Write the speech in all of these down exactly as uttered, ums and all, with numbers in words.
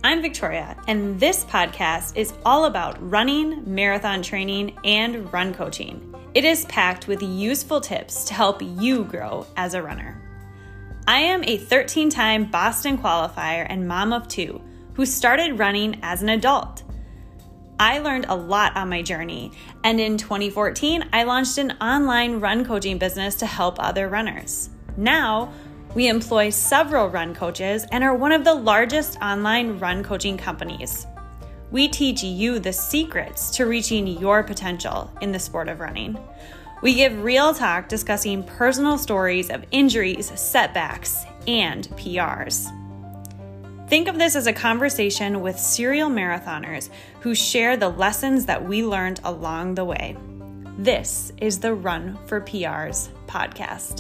I'm Victoria, and this podcast is all about running, marathon training, and run coaching. It is packed with useful tips to help you grow as a runner. I am a thirteen-time Boston qualifier and mom of two who started running as an adult. I learned a lot on my journey, and in twenty fourteen, I launched an online run coaching business to help other runners. Now, we employ several run coaches and are one of the largest online run coaching companies. We teach you the secrets to reaching your potential in the sport of running. We give real talk discussing personal stories of injuries, setbacks, and P Rs. Think of this as a conversation with serial marathoners who share the lessons that we learned along the way. This is the Run for P Rs podcast.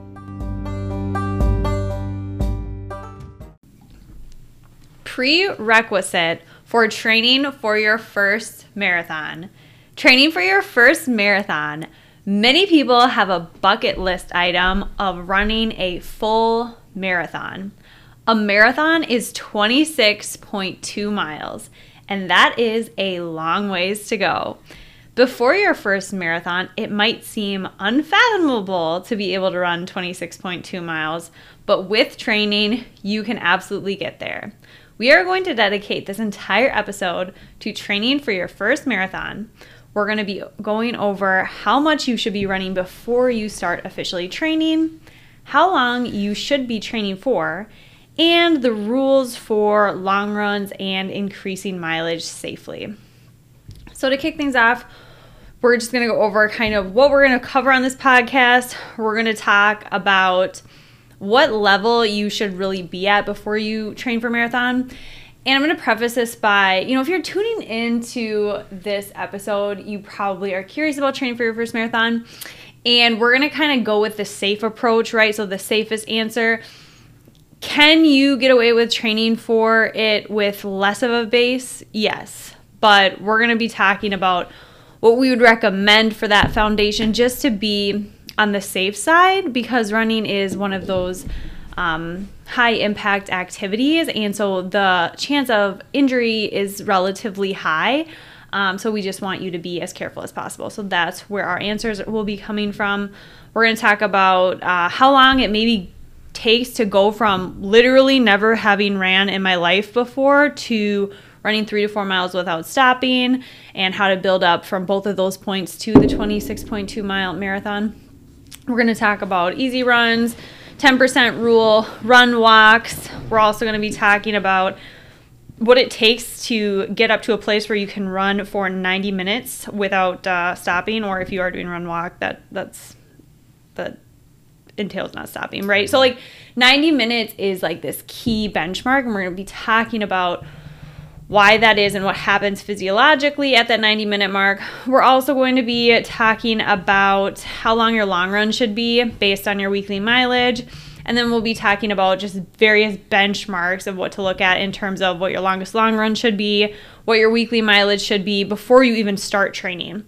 Prerequisite for training for your first marathon. Training for your first marathon. Many people have a bucket list item of running a full marathon. A marathon is twenty-six point two miles, and that is a long ways to go. Before your first marathon, it might seem unfathomable to be able to run twenty-six point two miles, but with training, you can absolutely get there. We are going to dedicate this entire episode to training for your first marathon. We're going to be going over how much you should be running before you start officially training, how long you should be training for, and the rules for long runs and increasing mileage safely. So to kick things off, we're just going to go over kind of what we're going to cover on this podcast. We're going to talk about what level you should really be at before you train for marathon. And I'm going to preface this by, you know, if you're tuning into this episode, you probably are curious about training for your first marathon. And we're going to kind of go with the safe approach, right? So the safest answer. Can you get away with training for it with less of a base? Yes. But we're going to be talking about what we would recommend for that foundation just to be on the safe side, because running is one of those um, high impact activities, and so the chance of injury is relatively high. Um, so we just want you to be as careful as possible. So that's where our answers will be coming from. We're going to talk about uh, how long it maybe takes to go from literally never having ran in my life before to running three to four miles without stopping, and how to build up from both of those points to the twenty-six point two mile marathon. We're going to talk about easy runs, ten percent rule, run walks. We're also going to be talking about what it takes to get up to a place where you can run for ninety minutes without uh, stopping, or if you are doing run walk, that that's that entails not stopping, right? So like ninety minutes is like this key benchmark, and we're going to be talking about why that is and what happens physiologically at that ninety minute mark. We're also going to be talking about how long your long run should be based on your weekly mileage. And then we'll be talking about just various benchmarks of what to look at in terms of what your longest long run should be, what your weekly mileage should be before you even start training.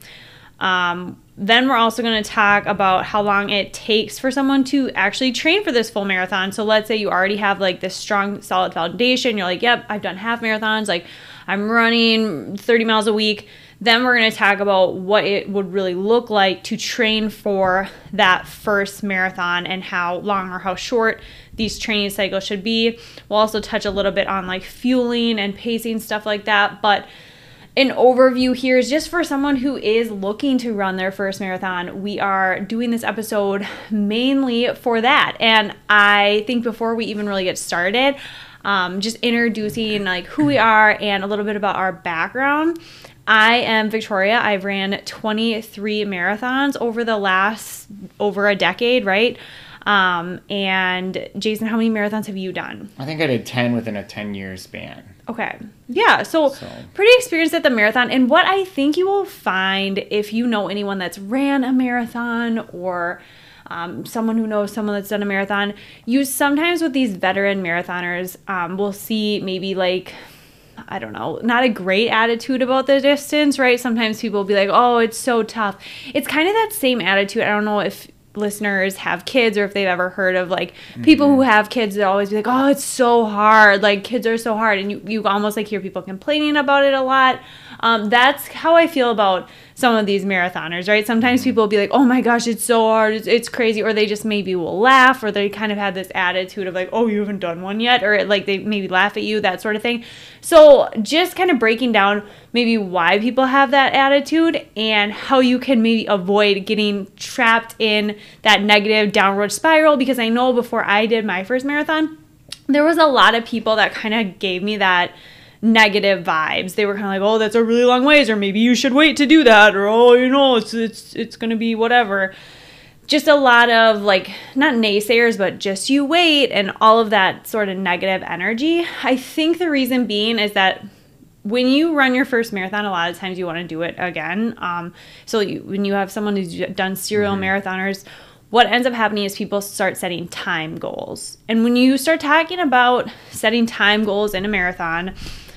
Um, then we're also going to talk about how long it takes for someone to actually train for this full marathon. So let's say you already have like this strong, solid foundation. You're like, yep, I've done half marathons. Like I'm running thirty miles a week. Then we're going to talk about what it would really look like to train for that first marathon and how long or how short these training cycles should be. We'll also touch a little bit on like fueling and pacing, stuff like that. But an overview here is just for someone who is looking to run their first marathon. We are doing this episode mainly for that. And I think before we even really get started, um, just introducing like who we are and a little bit about our background. I am Victoria. I've ran twenty-three marathons over the last over a decade, right? Um, and Jason, how many marathons have you done? I think I did ten within a ten year span. Okay. Yeah. So, so pretty experienced at the marathon. And what I think you will find if you know anyone that's ran a marathon or um, someone who knows someone that's done a marathon, you sometimes with these veteran marathoners um, will see maybe like, I don't know, not a great attitude about the distance, right? Sometimes people will be like, oh, it's so tough. It's kind of that same attitude. I don't know if listeners have kids, or if they've ever heard of like people mm-hmm. who have kids, they always be like, oh, it's so hard, like kids are so hard, and you, you almost like hear people complaining about it a lot. Um, that's how I feel about some of these marathoners, right? Sometimes people will be like, oh my gosh, it's so hard, it's, it's crazy, or they just maybe will laugh, or they kind of have this attitude of like, oh, you haven't done one yet, or like they maybe laugh at you, that sort of thing. So just kind of breaking down maybe why people have that attitude and how you can maybe avoid getting trapped in that negative downward spiral, because I know before I did my first marathon, there was a lot of people that kind of gave me that negative vibes. They were kind of like, oh, that's a really long ways, or maybe you should wait to do that, or oh, you know, it's it's it's going to be whatever. Just a lot of like, not naysayers, but just you wait, and all of that sort of negative energy. I think the reason being is that when you run your first marathon, a lot of times you want to do it again. Um, so you, when you have someone who's done serial mm-hmm. marathoners, what ends up happening is people start setting time goals. And when you start talking about setting time goals in a marathon,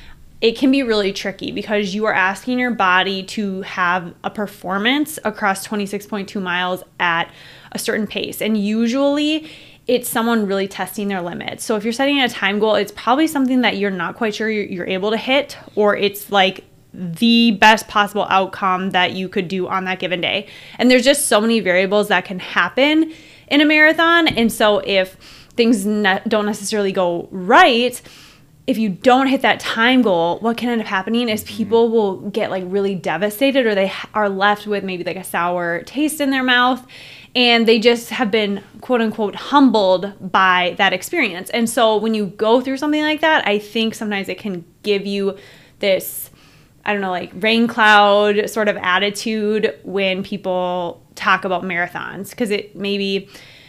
it can be really tricky because you are asking your body to have a performance across twenty-six point two miles at a certain pace. And usually it's someone really testing their limits. So if you're setting a time goal, it's probably something that you're not quite sure you're, you're able to hit, or it's like the best possible outcome that you could do on that given day. And there's just so many variables that can happen in a marathon. And so if things ne- don't necessarily go right, if you don't hit that time goal, what can end up happening is people will get like really devastated, or they are left with maybe like a sour taste in their mouth, and they just have been quote unquote humbled by that experience. And so when you go through something like that, I think sometimes it can give you this, I don't know, like rain cloud sort of attitude when people talk about marathons, because it maybe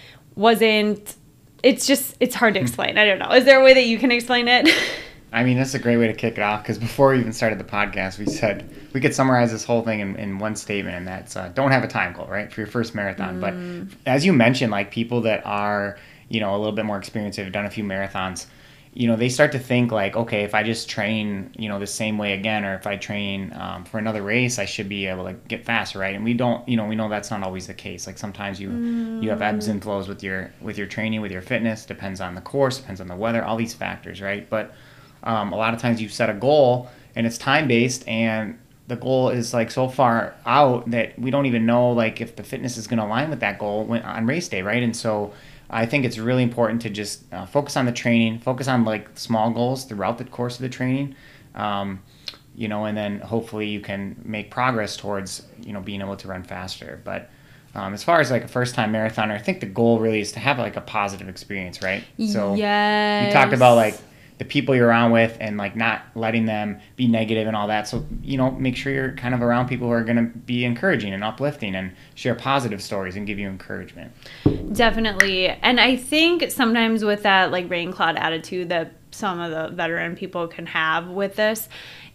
wasn't, it's just, it's hard to explain. I don't know. Is there a way that you can explain it? I mean, that's a great way to kick it off, because before we even started the podcast, we said we could summarize this whole thing in, in one statement, and that's uh, don't have a time goal, right, for your first marathon. Mm. But as you mentioned, like people that are, you know, a little bit more experienced, have done a few marathons, you know, they start to think like, okay, if I just train, you know, the same way again, or if I train um, for another race, I should be able to get faster, right? And we don't, you know, we know that's not always the case. Like sometimes you mm. you have ebbs and flows with your with your training, with your fitness. Depends on the course, depends on the weather, all these factors, right? But um, a lot of times you set a goal and it's time based, and the goal is like so far out that we don't even know like if the fitness is going to align with that goal when, on race day, right? And so I think it's really important to just uh, focus on the training, focus on like small goals throughout the course of the training, um, you know, and then hopefully you can make progress towards, you know, being able to run faster. But um, as far as like a first time marathoner, I think the goal really is to have like a positive experience, right? So yes. You talked about like the people you're around with and like not letting them be negative and all that. So, you know, make sure you're kind of around people who are going to be encouraging and uplifting and share positive stories and give you encouragement. Definitely. And I think sometimes with that like rain cloud attitude that some of the veteran people can have with this,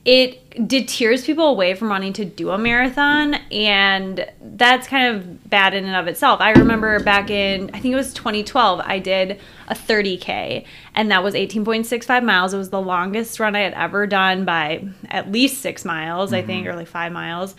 it deters people away from wanting to do a marathon, and that's kind of bad in and of itself. I remember back in, I think it was twenty twelve, I did a thirty K, and that was eighteen point six five miles. It was the longest run I had ever done by at least six miles, mm-hmm. I think, or like five miles.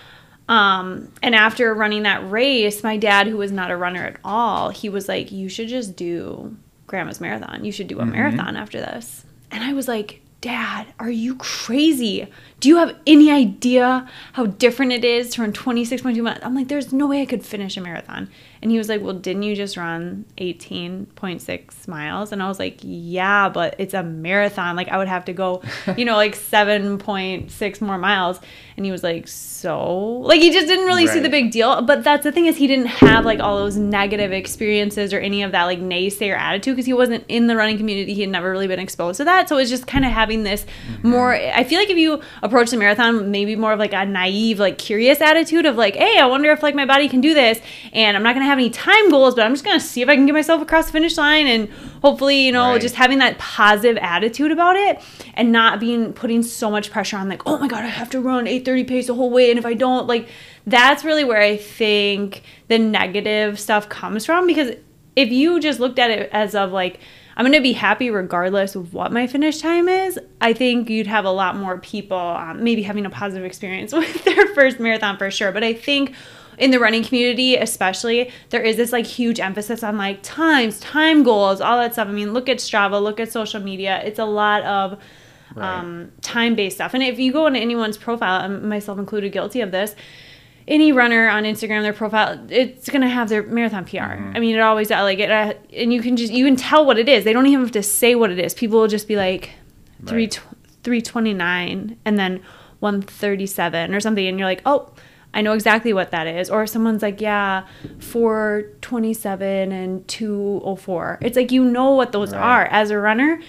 Um, and after running that race, my dad, who was not a runner at all, he was like, you should just do Grandma's Marathon. You should do a mm-hmm. marathon after this. And I was like, Dad, are you crazy? Do you have any idea how different it is to run twenty-six point two miles? I'm like, there's no way I could finish a marathon. And he was like, well, didn't you just run eighteen point six miles? And I was like, yeah, but it's a marathon. Like I would have to go, you know, like seven point six more miles. And he was like, so? Like he just didn't really right. see the big deal. But that's the thing, is he didn't have like all those negative experiences or any of that like naysayer attitude, because he wasn't in the running community. He had never really been exposed to that. So it was just kind of having this mm-hmm. more, I feel like if you approach the marathon maybe more of like a naive, like curious attitude of like, hey, I wonder if like my body can do this, and I'm not going to have any time goals, but I'm just going to see if I can get myself across the finish line, and hopefully, you know, right. just having that positive attitude about it, and not being putting so much pressure on like, oh my God, I have to run eight thirty pace the whole way, and if I don't, like, that's really where I think the negative stuff comes from. Because if you just looked at it as of like, I'm going to be happy regardless of what my finish time is, I think you'd have a lot more people um, maybe having a positive experience with their first marathon for sure. But I think in the running community, especially, there is this like huge emphasis on like times, time goals, all that stuff. I mean, look at Strava, look at social media. It's a lot of Right. um, time-based stuff. And if you go into anyone's profile, and myself included, guilty of this, any runner on Instagram, their profile, it's going to have their marathon P R. Mm-hmm. I mean, it always, like, it, uh, and you can just, you can tell what it is. They don't even have to say what it is. People will just be like, three, Right. three twenty-nine and then one thirty-seven or something. And you're like, oh, I know exactly what that is. Or someone's like, yeah, four twenty-seven and two oh four. It's like, you know what those Right. are as a runner.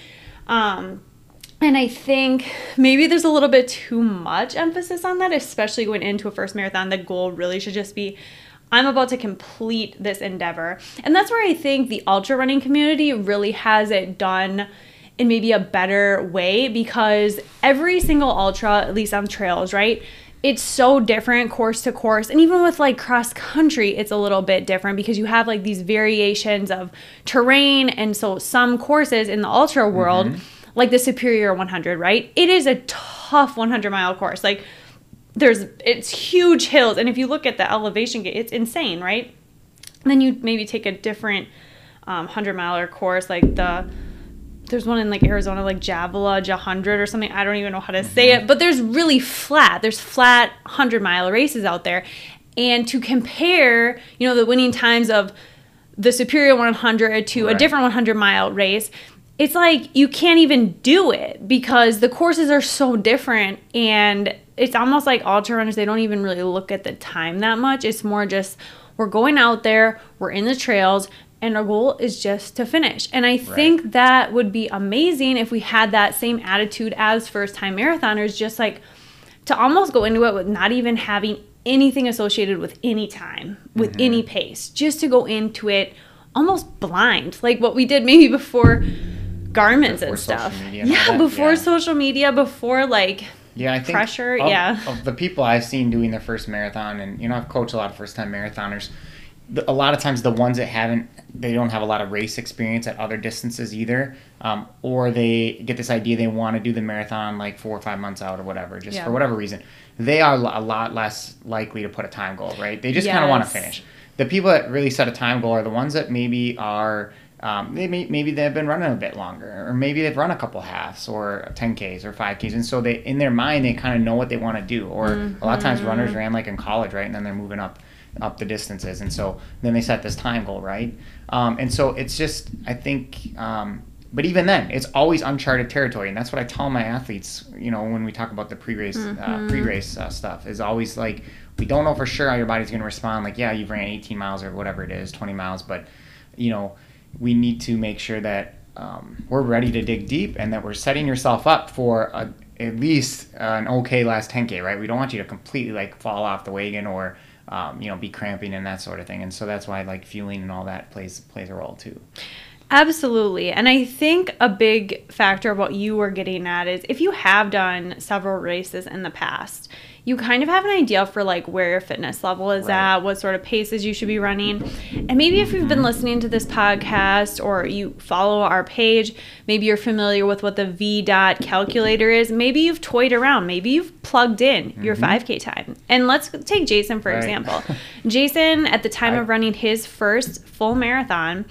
Um, And I think maybe there's a little bit too much emphasis on that, especially going into a first marathon. The goal really should just be, I'm about to complete this endeavor. And that's where I think the ultra running community really has it done in maybe a better way, because every single ultra, at least on trails, right? It's so different course to course. And even with like cross country, it's a little bit different because you have like these variations of terrain. And so some courses in the ultra world, mm-hmm. like the Superior one hundred, right? It is a tough one hundred mile course. Like there's, it's huge hills. And if you look at the elevation, it's insane, right? And then you maybe take a different um, one hundred miler course, like the, there's one in like Arizona, like Javela one hundred or something. I don't even know how to say it, but there's really flat, there's flat one hundred mile races out there. And to compare, you know, the winning times of the Superior one hundred to right. a different one hundred mile race, it's like you can't even do it because the courses are so different. And it's almost like ultra runners, they don't even really look at the time that much. It's more just, we're going out there, we're in the trails, and our goal is just to finish. And I think right. that would be amazing if we had that same attitude as first-time marathoners, just like to almost go into it with not even having anything associated with any time, with mm-hmm. any pace, just to go into it almost blind, like what we did maybe before Garmin's and stuff. And yeah, before yeah. social media, before like yeah, I think pressure. Of, yeah, of the people I've seen doing their first marathon, and you know, I've coached a lot of first-time marathoners. The, a lot of times, the ones that haven't, they don't have a lot of race experience at other distances either, um, or they get this idea they want to do the marathon like four or five months out or whatever, just yeah. for whatever reason. They are a lot less likely to put a time goal, right? They just yes. kind of want to finish. The people that really set a time goal are the ones that maybe are. Um, they may, maybe they've been running a bit longer, or maybe they've run a couple halves or ten Ks or five Ks, and so they in their mind they kind of know what they want to do. Or mm-hmm. a lot of times runners ran like in college, right, and then they're moving up up the distances, and so then they set this time goal, right? Um, and so it's just I think, um, but even then it's always uncharted territory, and that's what I tell my athletes. You know, when we talk about the pre-race mm-hmm. uh, pre-race uh, stuff, is always like we don't know for sure how your body's going to respond. Like, yeah, you've ran eighteen miles or whatever it is, twenty miles, but you know. We need to make sure that um, we're ready to dig deep and that we're setting yourself up for a, at least an okay last ten K, right? We don't want you to completely like fall off the wagon or um, you know be cramping and that sort of thing. And so that's why like fueling and all that plays plays a role too. Absolutely. And I think a big factor of what you were getting at is if you have done several races in the past, you kind of have an idea for like where your fitness level is right. at, what sort of paces you should be running. And maybe if you've been listening to this podcast or you follow our page, maybe you're familiar with what the V DOT calculator is. Maybe you've toyed around. Maybe you've plugged in mm-hmm. your five K time. And let's take Jason, for right. example. Jason, at the time I, of running his first full marathon,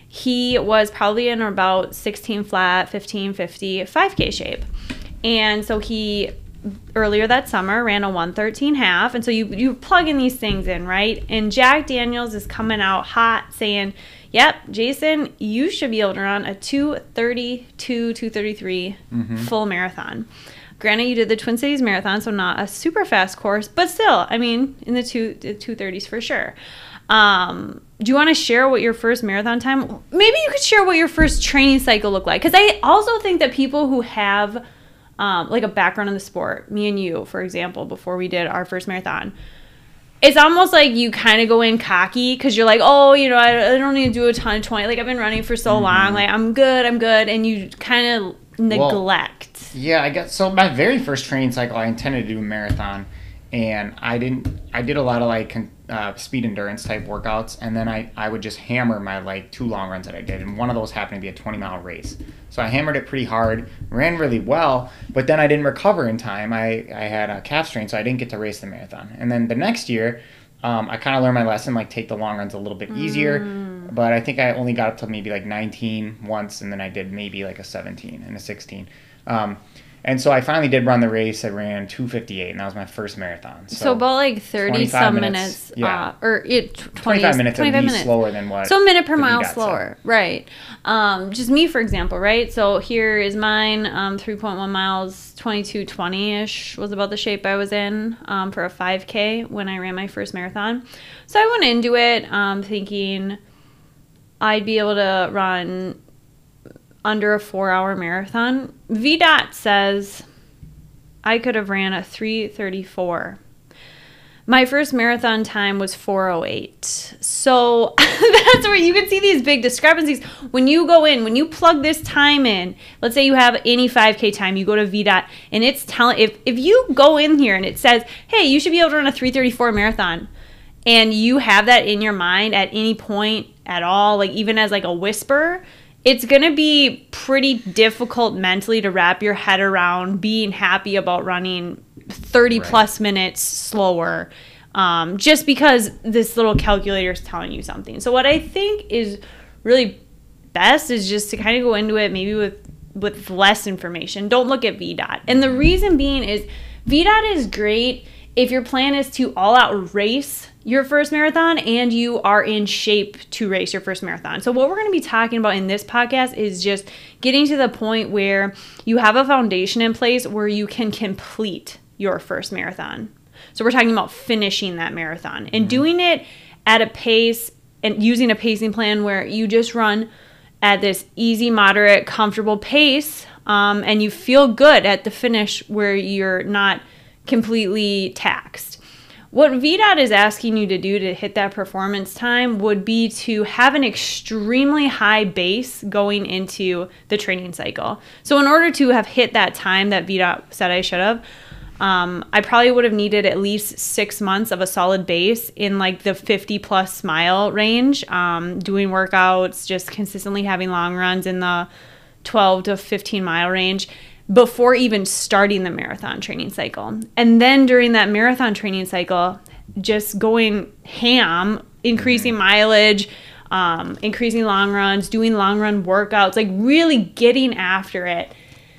he was probably in about sixteen flat, fifteen fifty, five K shape. And so he... earlier that summer ran a one thirteen half, and so you you plug in these things in, right? And Jack Daniels is coming out hot saying, yep, Jason, you should be able to run a two thirty-two, two thirty-three mm-hmm. full marathon. Granted, you did the Twin Cities Marathon, so not a super fast course, but still, I mean, in the two the two thirties for sure. Um, do you want to share what your first marathon time, maybe you could share what your first training cycle looked like? Because I also think that people who have Um, like a background in the sport, me and you, for example, before we did our first marathon, it's almost like you kind of go in cocky because you're like, oh, you know, I, I don't need to do a ton of twenty. Like, I've been running for so mm-hmm. long. Like, I'm good, I'm good. And you kind of neglect. Well, yeah, I guess. So my very first training cycle, I intended to do a marathon. And I didn't, I did a lot of like uh, speed endurance type workouts. And then I, I would just hammer my like two long runs that I did. And one of those happened to be a twenty mile race. So I hammered it pretty hard, ran really well, but then I didn't recover in time. I, I had a calf strain, so I didn't get to race the marathon. And then the next year, Um, I kind of learned my lesson, like take the long runs a little bit easier. Mm. But I think I only got up to maybe like nineteen once, and then I did maybe like a seventeen and a sixteen. Um, and so I finally did run the race. I ran two fifty-eight, and that was my first marathon. So, so about like thirty some minutes, minutes yeah, uh, or it twenty, twenty-five minutes twenty-five at least minutes. slower than what. So a minute per mile slower, said. Right? Um, just me, for example, right? So here is mine. Um, three point one miles, twenty-two twenty ish was about the shape I was in um, for a five K when I ran my first marathon. So I went into it um, thinking I'd be able to run under a four-hour marathon. V D O T says I could have ran a three thirty-four. My first marathon time was four oh eight. So that's where you can see these big discrepancies. When you go in, when you plug this time in, let's say you have any five K time, you go to V D O T, and it's telling, if, if you go in here and it says, hey, you should be able to run a three thirty-four marathon, and you have that in your mind at any point at all, like even as like a whisper, it's going to be pretty difficult mentally to wrap your head around being happy about running thirty right. plus minutes slower, um, just because this little calculator is telling you something. So what I think is really best is just to kind of go into it maybe with, with less information. Don't look at V D O T. And the reason being is V D O T is great if your plan is to all out race your first marathon and you are in shape to race your first marathon. So what we're going to be talking about in this podcast is just getting to the point where you have a foundation in place where you can complete your first marathon. So we're talking about finishing that marathon and mm-hmm. doing it at a pace and using a pacing plan where you just run at this easy, moderate, comfortable pace, um, and you feel good at the finish where you're not completely taxed. What V D O T is asking you to do to hit that performance time would be to have an extremely high base going into the training cycle. So in order to have hit that time that V D O T said I should have, um, I probably would have needed at least six months of a solid base in like the fifty plus mile range, um, doing workouts, just consistently having long runs in the twelve to fifteen mile range before even starting the marathon training cycle. And then during that marathon training cycle, just going ham, increasing mm-hmm. mileage, um, increasing long runs, doing long run workouts, like really getting after it.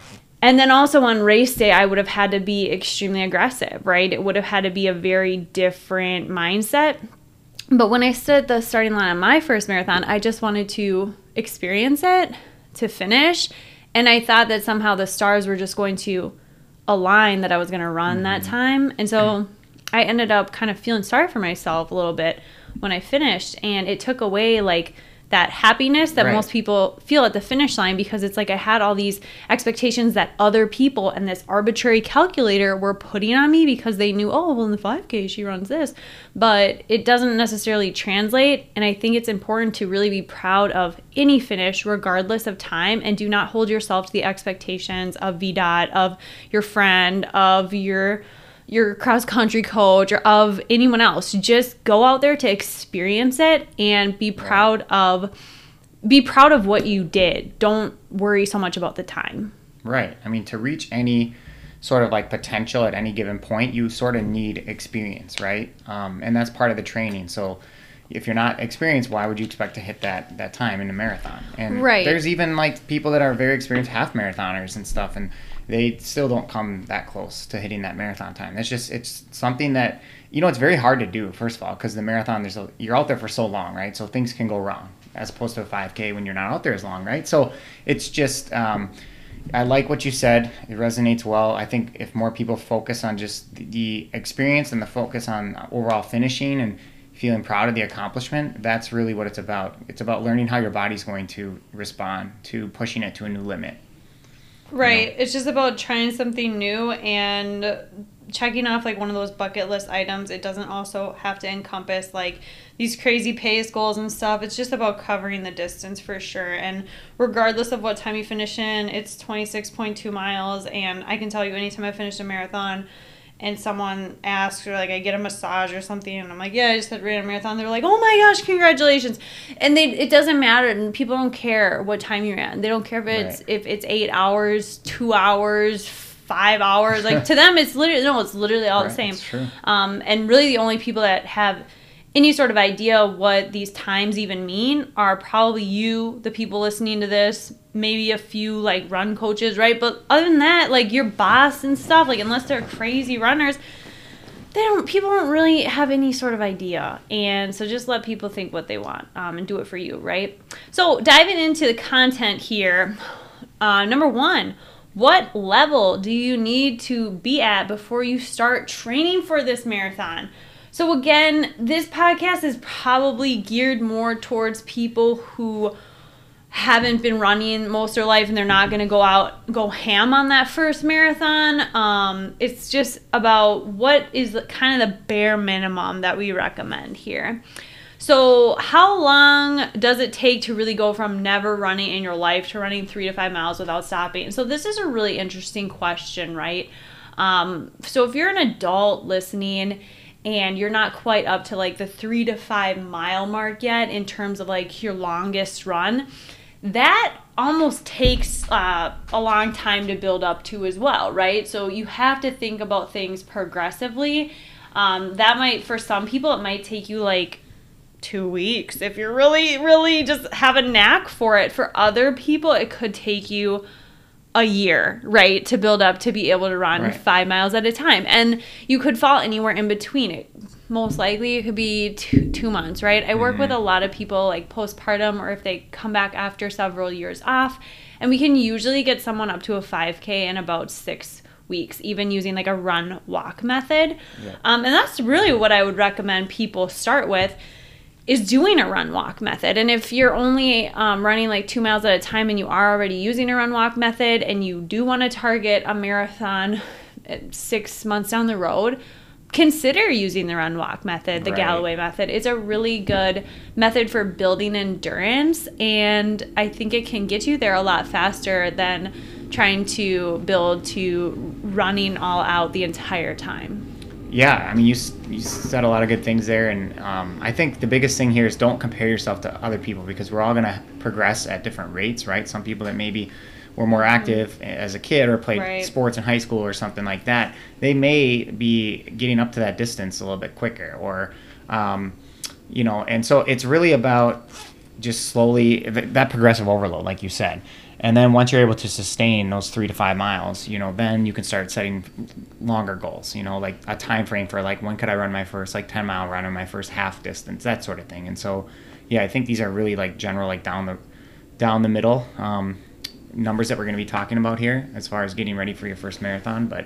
And then also on race day, I would have had to be extremely aggressive, right? It would have had to be a very different mindset. But when I stood at the starting line on my first marathon, I just wanted to experience it, to finish. And I thought that somehow the stars were just going to align that I was going to run mm-hmm. that time. And so I ended up kind of feeling sorry for myself a little bit when I finished. And it took away like that happiness that right. most people feel at the finish line, because it's like I had all these expectations that other people and this arbitrary calculator were putting on me because they knew, oh, well, in the five K, she runs this. But it doesn't necessarily translate. And I think it's important to really be proud of any finish, regardless of time, and do not hold yourself to the expectations of V D O T, of your friend, of your your cross-country coach, or of anyone else. Just go out there to experience it and be proud right. of be proud of what you did. Don't worry so much about the time. Right. I mean, to reach any sort of like potential at any given point, you sort of need experience, right? Um, and that's part of the training. So if you're not experienced, why would you expect to hit that that time in a marathon? And right. there's even like people that are very experienced half marathoners and stuff, and they still don't come that close to hitting that marathon time. It's just, it's something that, you know, it's very hard to do, first of all, because the marathon, there's a, you're out there for so long, right? So things can go wrong, as opposed to a five K when you're not out there as long, right? So it's just, um, I like what you said. It resonates well. I think if more people focus on just the experience and the focus on overall finishing and feeling proud of the accomplishment, that's really what it's about. It's about learning how your body's going to respond to pushing it to a new limit. Right. You know? It's just about trying something new and checking off like one of those bucket list items. It doesn't also have to encompass like these crazy pace goals and stuff. It's just about covering the distance for sure. And regardless of what time you finish in, it's twenty-six point two miles. And I can tell you, anytime I finished a marathon and someone asks, or like I get a massage or something, and I'm like, yeah, I just had ran a marathon, they're like, oh my gosh, congratulations. And they it doesn't matter, and people don't care what time you're at. They don't care if it's right. if it's eight hours, two hours, five hours. Like to them, it's literally no, it's literally all right, the same. That's true. Um, and really, the only people that have any sort of idea what these times even mean are probably you, the people listening to this, maybe a few like run coaches, right? But other than that, like your boss and stuff, like unless they're crazy runners, they don't, people don't really have any sort of idea. And so just let people think what they want um, and do it for you, right? So diving into the content here, uh, number one, what level do you need to be at before you start training for this marathon? So again, this podcast is probably geared more towards people who haven't been running most of their life and they're not going to go out, go ham on that first marathon. Um, it's just about what is the, kind of the bare minimum that we recommend here. So how long does it take to really go from never running in your life to running three to five miles without stopping? So this is a really interesting question, right? Um, so if you're an adult listening and you're not quite up to like the three to five mile mark yet in terms of like your longest run, that almost takes uh, a long time to build up to as well, right? So you have to think about things progressively. Um, that might, for some people, it might take you like two weeks if you're really, really just have a knack for it. For other people, it could take you a year, right, to build up to be able to run right. five miles at a time. And you could fall anywhere in between it. Most likely it could be two, two months, right? I work mm-hmm. with a lot of people like postpartum or if they come back after several years off, and we can usually get someone up to a five K in about six weeks, even using like a run walk method. Yeah. Um, and that's really what I would recommend people start with, is doing a run walk method. And if you're only um, running like two miles at a time and you are already using a run walk method and you do want to target a marathon six months down the road, consider using the run walk method, the right. Galloway method. It's a really good method for building endurance, and I think it can get you there a lot faster than trying to build to running all out the entire time. Yeah, I mean, you you said a lot of good things there, and um, I think the biggest thing here is don't compare yourself to other people, because we're all going to progress at different rates, right? Some people that maybe were more active mm-hmm. as a kid or played right. sports in high school or something like that, they may be getting up to that distance a little bit quicker, or, um, you know, and so it's really about just slowly, that progressive overload, like you said. And then once you're able to sustain those three to five miles, you know, then you can start setting longer goals, you know, like a time frame for like, when could I run my first like ten mile run or my first half distance, that sort of thing. And so, yeah, I think these are really like general, like down the, down the middle, um, numbers that we're going to be talking about here as far as getting ready for your first marathon. But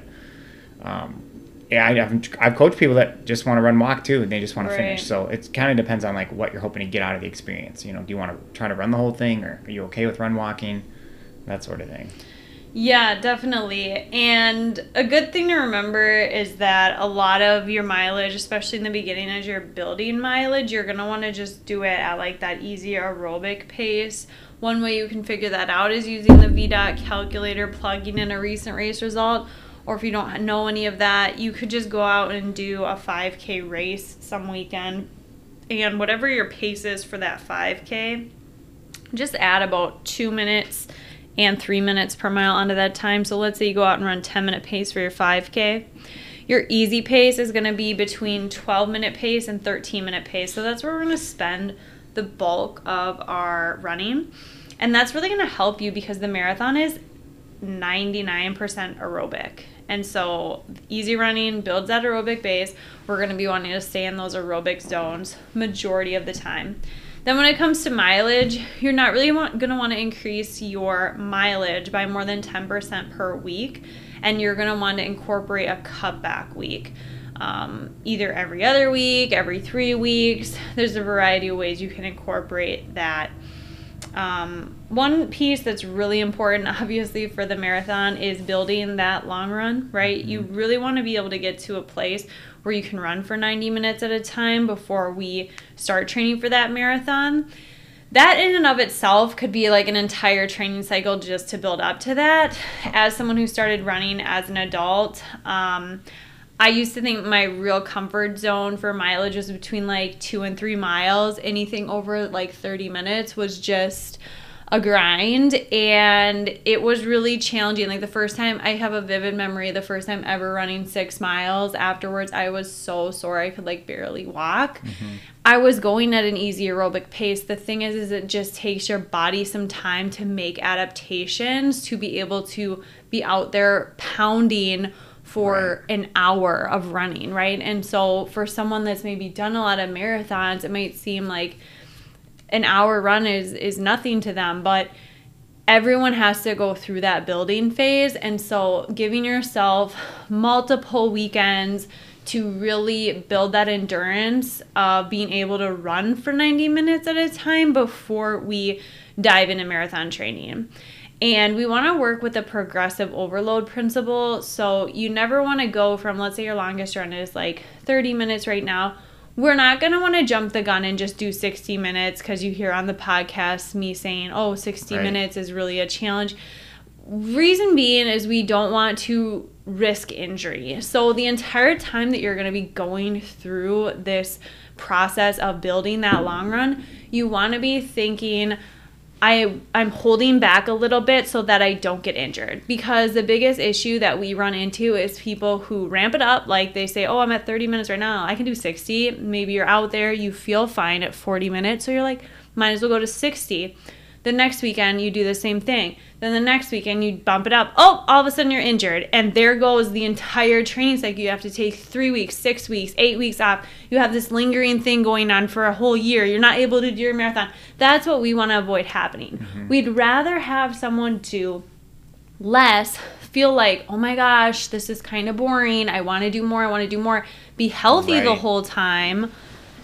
um, yeah, I, I've, I've coached people that just want to run walk too, and they just want to right. finish. So it kind of depends on like what you're hoping to get out of the experience. You know, do you want to try to run the whole thing, or are you okay with run walking, that sort of thing? Yeah, definitely. And a good thing to remember is that a lot of your mileage, especially in the beginning as you're building mileage, you're going to want to just do it at like that easy aerobic pace. One way you can figure that out is using the V DOT calculator, plugging in a recent race result. Or if you don't know any of that, you could just go out and do a five K race some weekend. And whatever your pace is for that five K, just add about two minutes and three minutes per mile onto that time. So let's say you go out and run ten minute pace for your five K. Your easy pace is going to be between twelve minute pace and thirteen minute pace. So that's where we're going to spend the bulk of our running. And that's really going to help you because the marathon is ninety-nine percent aerobic. And so easy running builds that aerobic base. We're going to be wanting to stay in those aerobic zones majority of the time. Then when it comes to mileage, you're not really want, going to want to increase your mileage by more than ten percent per week. And you're going to want to incorporate a cutback week. Um, either every other week, every three weeks. There's a variety of ways you can incorporate that. Um, one piece that's really important, obviously, for the marathon is building that long run, right? Mm-hmm. You really want to be able to get to a place where you can run for ninety minutes at a time before we start training for that marathon. That in and of itself could be like an entire training cycle just to build up to that. As someone who started running as an adult, um, I used to think my real comfort zone for mileage was between like two and three miles. Anything over like thirty minutes was just a grind, and it was really challenging. Like the first time, I have a vivid memory, the first time ever running six miles. Afterwards, I was so sore I could like barely walk. Mm-hmm. I was going at an easy aerobic pace. The thing is, is it just takes your body some time to make adaptations to be able to be out there pounding for right. an hour of running, right? And so for someone that's maybe done a lot of marathons, it might seem like an hour run is, is nothing to them, but everyone has to go through that building phase. And so giving yourself multiple weekends to really build that endurance of being able to run for ninety minutes at a time before we dive into marathon training. And we want to work with the progressive overload principle. So you never want to go from, let's say your longest run is like thirty minutes right now. We're not going to want to jump the gun and just do sixty minutes because you hear on the podcast me saying, oh, sixty right. minutes is really a challenge. Reason being is we don't want to risk injury. So the entire time that you're going to be going through this process of building that long run, you want to be thinking, I, I'm holding back a little bit so that I don't get injured, because the biggest issue that we run into is people who ramp it up. Like they say, oh, I'm at thirty minutes right now. I can do sixty. Maybe you're out there, you feel fine at forty minutes. So you're like, might as well go to sixty. The next weekend, you do the same thing. Then the next weekend, you bump it up. Oh, all of a sudden you're injured. And there goes the entire training cycle. You have to take three weeks, six weeks, eight weeks off. You have this lingering thing going on for a whole year. You're not able to do your marathon. That's what we want to avoid happening. Mm-hmm. We'd rather have someone do less, feel like, oh my gosh, this is kind of boring. I want to do more. I want to do more. Be healthy right. the whole time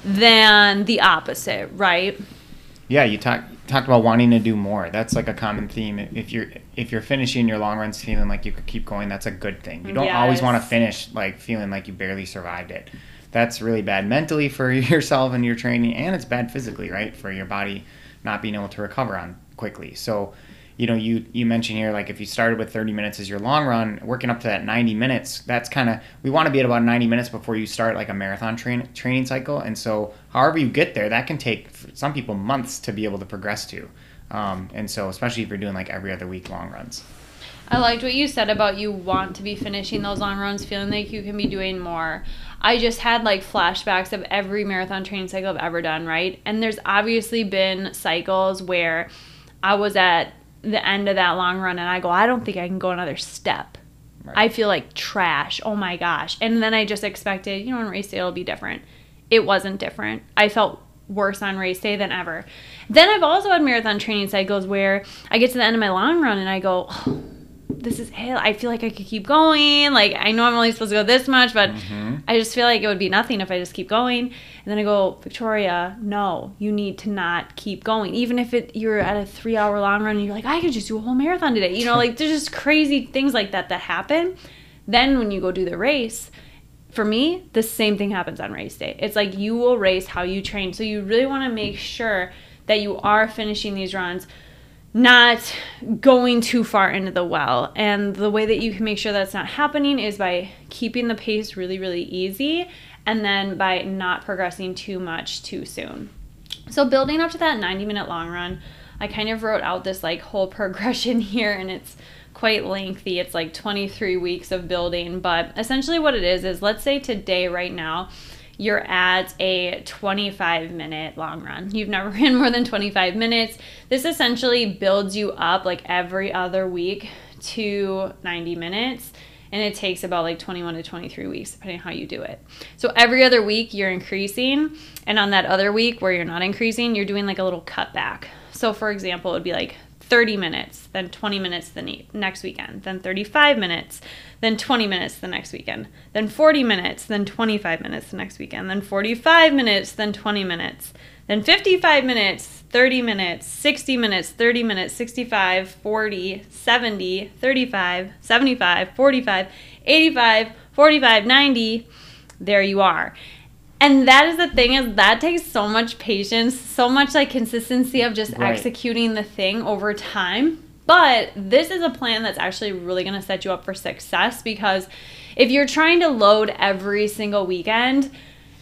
than the opposite, right? Yeah, you talk talked about wanting to do more. That's like a common theme. If you're if you're finishing your long runs feeling like you could keep going, that's a good thing. You don't yes. always want to finish like feeling like you barely survived it. That's really bad mentally for yourself and your training, and it's bad physically, right? For your body not being able to recover on quickly. So, you know, you you mentioned here, like if you started with thirty minutes as your long run, working up to that ninety minutes, that's kind of, we want to be at about ninety minutes before you start like a marathon train, training cycle. And so however you get there, that can take for some people months to be able to progress to. Um, and so especially if you're doing like every other week long runs. I liked what you said about you want to be finishing those long runs feeling like you can be doing more. I just had like flashbacks of every marathon training cycle I've ever done, right? And there's obviously been cycles where I was at the end of that long run and I go, I don't think I can go another step. Right. I feel like trash. Oh my gosh. And then I just expected, you know, on race day it'll be different. It wasn't different. I felt worse on race day than ever. Then I've also had marathon training cycles where I get to the end of my long run and I go, oh, this is it. I feel like I could keep going. Like, I know I'm only supposed to go this much, but mm-hmm. I just feel like it would be nothing if I just keep going. And then I go, Victoria, no, you need to not keep going. Even if it you're at a three-hour long run and you're like, I could just do a whole marathon today. You know, like, there's just crazy things like that that happen. Then when you go do the race, for me, the same thing happens on race day. It's like you will race how you train. So you really want to make sure that you are finishing these runs not going too far into the well. And the way that you can make sure that's not happening is by keeping the pace really, really easy, and then by not progressing too much too soon. So building up to that ninety minute long run, I kind of wrote out this like whole progression here, and it's quite lengthy. It's like twenty-three weeks of building, but essentially what it is is, let's say today right now you're at a twenty-five minute long run. You've never ran more than twenty-five minutes. This essentially builds you up like every other week to ninety minutes. And it takes about like twenty-one to twenty-three weeks, depending on how you do it. So every other week you're increasing. And on that other week where you're not increasing, you're doing like a little cutback. So for example, it would be like thirty minutes, then twenty minutes the next weekend, then thirty-five minutes, then twenty minutes the next weekend, then forty minutes, then twenty-five minutes the next weekend, then forty-five minutes, then twenty minutes, then fifty-five minutes, thirty minutes, sixty minutes, thirty minutes, sixty-five, forty, seventy, thirty-five, seventy-five, forty-five, eighty-five, forty-five, ninety. There you are. And that is the thing, is that takes so much patience, so much like consistency of just right. executing the thing over time. But this is a plan that's actually really going to set you up for success, because if you're trying to load every single weekend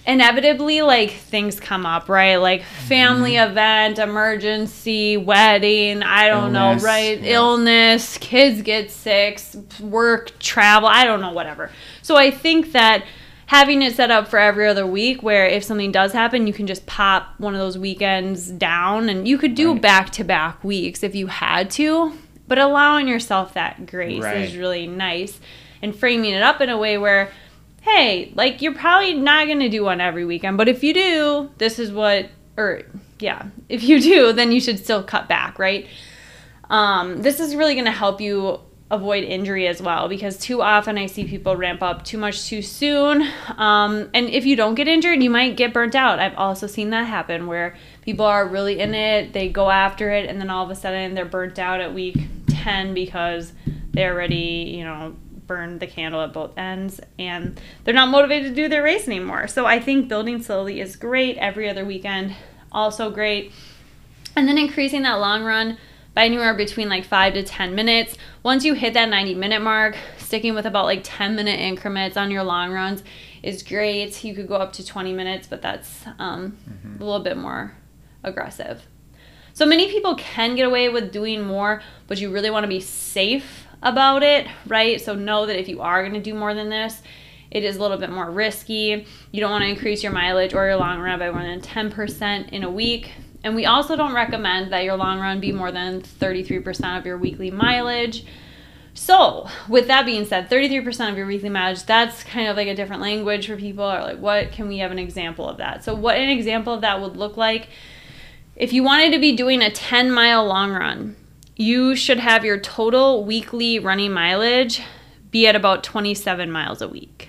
inevitably, like, things come up, right? Like family mm-hmm. event, emergency, wedding, I don't illness, know, right? Yeah. Illness, kids get sick, work, travel, I don't know, whatever. So I think that having it set up for every other week where if something does happen, you can just pop one of those weekends down, and you could do right. back-to-back weeks if you had to, but allowing yourself that grace right. is really nice, and framing it up in a way where, hey, like, you're probably not going to do one every weekend, but if you do, this is what, or yeah, if you do, then you should still cut back, right? Um, this is really going to help you avoid injury as well, because too often I see people ramp up too much too soon. Um, and if you don't get injured, you might get burnt out. I've also seen that happen where people are really in it, they go after it, and then all of a sudden they're burnt out at week ten because they already, you know, burned the candle at both ends and they're not motivated to do their race anymore. So I think building slowly is great. Every other weekend, also great. And then increasing that long run by anywhere between like five to ten minutes. Once you hit that ninety minute mark, sticking with about like ten minute increments on your long runs is great. You could go up to twenty minutes, but that's um, mm-hmm. a little bit more aggressive. So many people can get away with doing more, but you really want to be safe about it, right? So know that if you are going to do more than this, it is a little bit more risky. You don't want to increase your mileage or your long run by more than ten percent in a week. And we also don't recommend that your long run be more than thirty-three percent of your weekly mileage. So with that being said, thirty-three percent of your weekly mileage, that's kind of like a different language for people. Or like, what can we have an example of that? So what an example of that would look like, if you wanted to be doing a ten mile long run, you should have your total weekly running mileage be at about twenty-seven miles a week.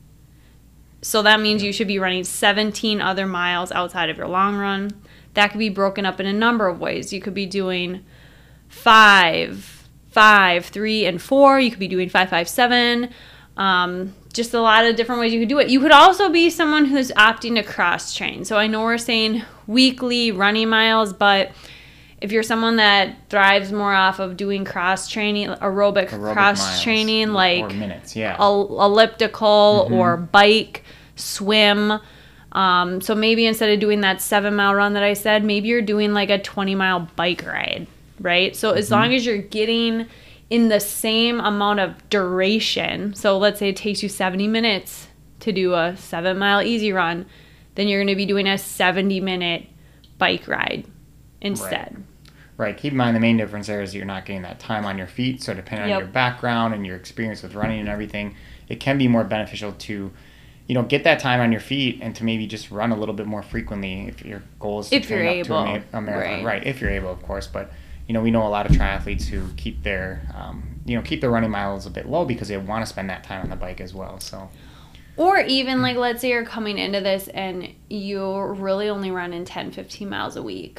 So that means you should be running seventeen other miles outside of your long run. That could be broken up in a number of ways. You could be doing five, five, three, and four. You could be doing five, five, seven. Um, just a lot of different ways you could do it. You could also be someone who's opting to cross train. So I know we're saying weekly running miles, but if you're someone that thrives more off of doing cross training, aerobic, aerobic cross miles, training, like or minutes, yeah. elliptical mm-hmm. or bike, swim. Um, so maybe instead of doing that seven mile run that I said, maybe you're doing like a twenty mile bike ride, right? So as mm-hmm. long as you're getting in the same amount of duration, so let's say it takes you seventy minutes to do a seven mile easy run, then you're going to be doing a seventy minute bike ride instead. Right. right. Keep in mind the main difference there is you're not getting that time on your feet. So depending yep. on your background and your experience with running and everything, it can be more beneficial to, you know, get that time on your feet and to maybe just run a little bit more frequently if your goal is to if train you're up able. to a, a marathon. Right. right. If you're able, of course. But, you know, we know a lot of triathletes who keep their, um, you know, keep their running miles a bit low because they want to spend that time on the bike as well. So. Or even, like, let's say you're coming into this and you're really only running ten, fifteen miles a week.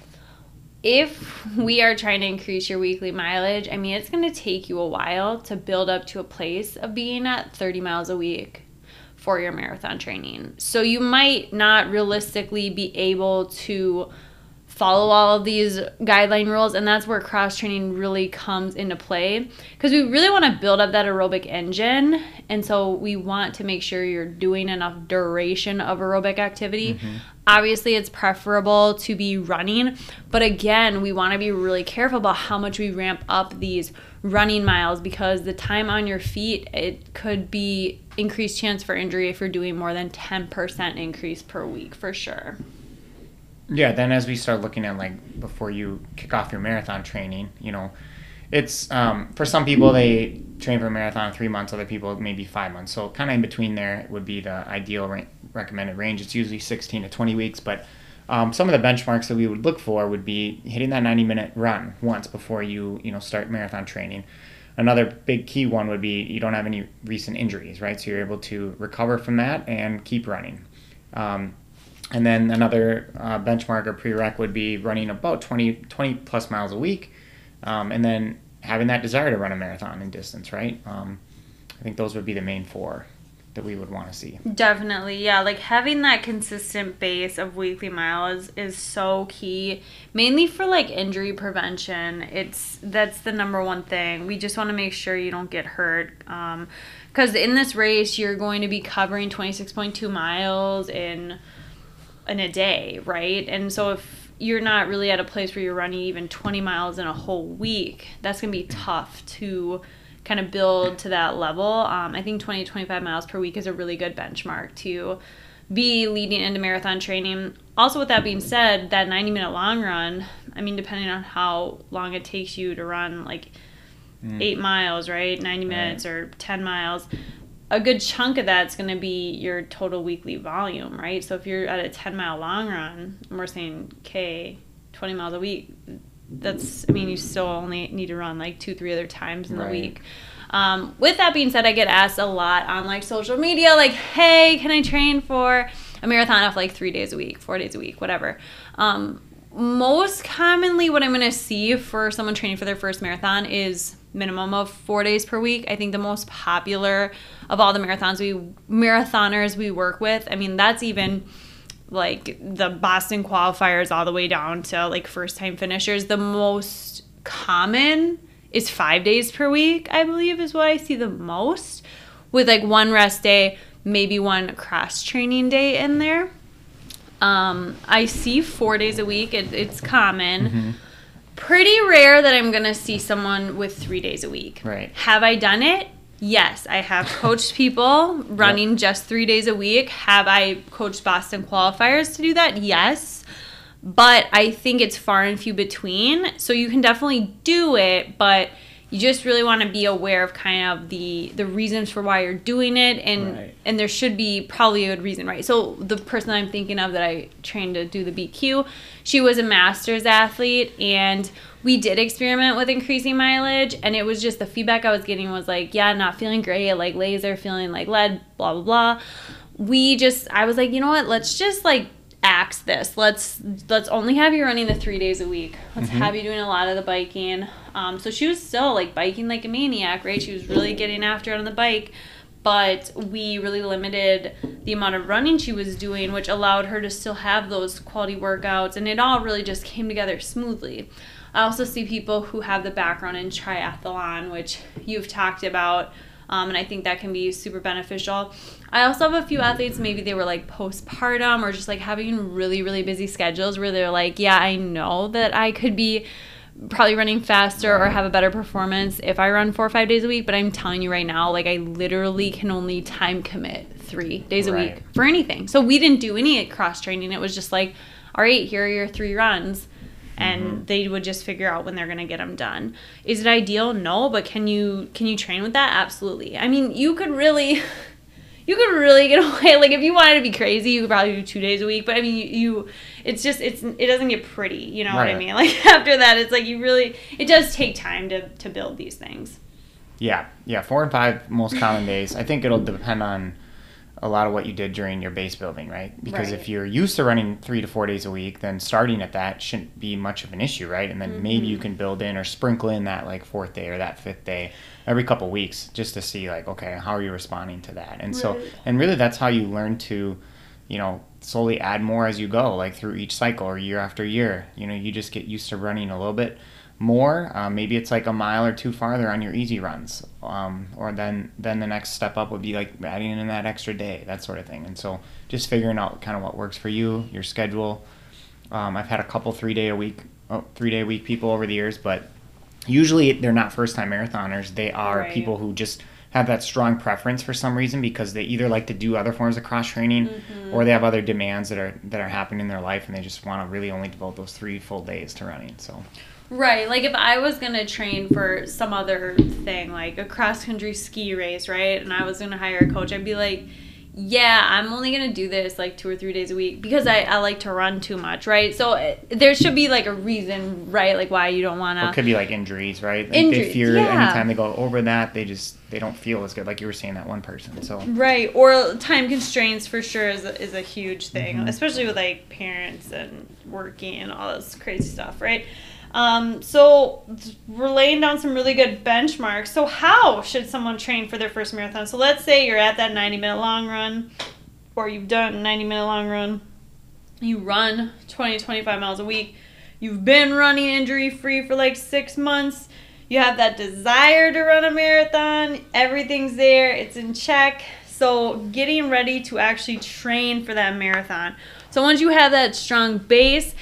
If we are trying to increase your weekly mileage, I mean, it's going to take you a while to build up to a place of being at thirty miles a week for your marathon training. So you might not realistically be able to follow all of these guideline rules, and that's where cross training really comes into play, because we really want to build up that aerobic engine, and so we want to make sure you're doing enough duration of aerobic activity. Mm-hmm. Obviously, it's preferable to be running, but again, we want to be really careful about how much we ramp up these running miles, because the time on your feet, it could be increased chance for injury if you're doing more than ten percent increase per week, for sure. Yeah, then as we start looking at, like, before you kick off your marathon training, you know, it's, um, for some people, they train for a marathon in three months, other people maybe five months. So kind of in between there would be the ideal ra- recommended range. It's usually sixteen to twenty weeks, but um, some of the benchmarks that we would look for would be hitting that ninety minute run once before you, you know, start marathon training. Another big key one would be you don't have any recent injuries, right? So you're able to recover from that and keep running. Um, And then another uh, benchmark or prereq would be running about twenty, twenty plus miles a week, um, and then having that desire to run a marathon in distance, right? Um, I think those would be the main four. that we would want to see. Definitely, yeah. Like having that consistent base of weekly miles is so key, mainly for like injury prevention. It's that's the number one thing. We just want to make sure you don't get hurt. Um, because in this race, you're going to be covering twenty-six point two miles in in a day, right? And so if you're not really at a place where you're running even twenty miles in a whole week, that's going to be tough to kind of build to that level. Um, I think twenty to twenty-five miles per week is a really good benchmark to be leading into marathon training. Also, with that being said, that ninety minute long run, I mean, depending on how long it takes you to run like mm. eight miles, right? ninety minutes right. or ten miles, a good chunk of that's going to be your total weekly volume, right? So if you're at a ten mile long run, and we're saying, okay, twenty miles a week, that's, I mean, you still only need to run like two, three other times in right. the week. Um, with that being said, I get asked a lot on like social media, like, hey, can I train for a marathon of like three days a week, four days a week, whatever. Um, most commonly what I'm going to see for someone training for their first marathon is minimum of four days per week. I think the most popular of all the marathons we marathoners we work with, I mean, that's even like the Boston qualifiers all the way down to like first time finishers. The most common is five days per week, I believe, is what I see the most, with like one rest day, maybe one cross training day in there. Um, I see four days a week. It, it's common. Mm-hmm. Pretty rare that I'm going to see someone with three days a week. Right. Have I done it? Yes, I have coached people running yep. just three days a week. Have I coached Boston qualifiers to do that? Yes. But I think it's far and few between. So you can definitely do it, but you just really want to be aware of kind of the the reasons for why you're doing it, and right. and there should be probably a good reason, right? So the person I'm thinking of that I trained to do the B Q, she was a master's athlete, and we did experiment with increasing mileage, and it was just the feedback I was getting was like, yeah, not feeling great, like laser, feeling like lead, blah, blah, blah. We just, I was like, you know what, let's just like axe this. Let's let's only have you running the three days a week. Let's mm-hmm. have you doing a lot of the biking. Um, so she was still like biking like a maniac, right? She was really getting after it on the bike, but we really limited the amount of running she was doing, which allowed her to still have those quality workouts, and it all really just came together smoothly. I also see people who have the background in triathlon, which you've talked about, um, and I think that can be super beneficial. I also have a few athletes, maybe they were like postpartum or just like having really, really busy schedules where they're like, yeah, I know that I could be probably running faster or have a better performance if I run four or five days a week, but I'm telling you right now, like I literally can only time commit three days a right. week for anything. So we didn't do any cross training. It was just like, all right, here are your three runs. And mm-hmm. they would just figure out when they're going to get them done. Is it ideal? No, but can you can you train with that? Absolutely. I mean, you could really, you could really get away. Like if you wanted to be crazy, you could probably do two days a week. But I mean, you, you it's just it's it doesn't get pretty. You know right. what I mean? Like after that, it's like you really it does take time to to build these things. Yeah, yeah. Four and five most common days. I think it'll depend on a lot of what you did during your base building, right? Because right. if you're used to running three to four days a week, then starting at that shouldn't be much of an issue, right? And then mm-hmm. maybe you can build in or sprinkle in that like fourth day or that fifth day every couple weeks just to see like, okay, how are you responding to that? And right. so, and really that's how you learn to, you know, slowly add more as you go, like through each cycle or year after year. You know, you just get used to running a little bit more. Um, maybe it's like a mile or two farther on your easy runs, um, or then then the next step up would be like adding in that extra day, that sort of thing. And so just figuring out kind of what works for you, your schedule. Um, I've had a couple three day a week, oh, three day a week people over the years, but usually they're not first time marathoners. They are right. people who just have that strong preference for some reason because they either like to do other forms of cross training mm-hmm. or they have other demands that are that are happening in their life and they just want to really only devote those three full days to running. So. Right, like if I was going to train for some other thing, like a cross-country ski race, right, and I was going to hire a coach, I'd be like, yeah, I'm only going to do this like two or three days a week because I, I like to run too much, right? So it, there should be like a reason, right, like why you don't want to. It could be like injuries, right? Like injuries, they fear yeah. anytime they go over that, they just, they don't feel as good, like you were saying, that one person, so. Right, or time constraints for sure is a, is a huge thing, mm-hmm. especially with like parents and working and all this crazy stuff, right? Um, so we're laying down some really good benchmarks. So how should someone train for their first marathon? So let's say you're at that ninety minute long run, or you've done a ninety minute long run. You run twenty to twenty-five miles a week. You've been running injury free for like six months. You have that desire to run a marathon. Everything's there. It's in check. So getting ready to actually train for that marathon. So once you have that strong base,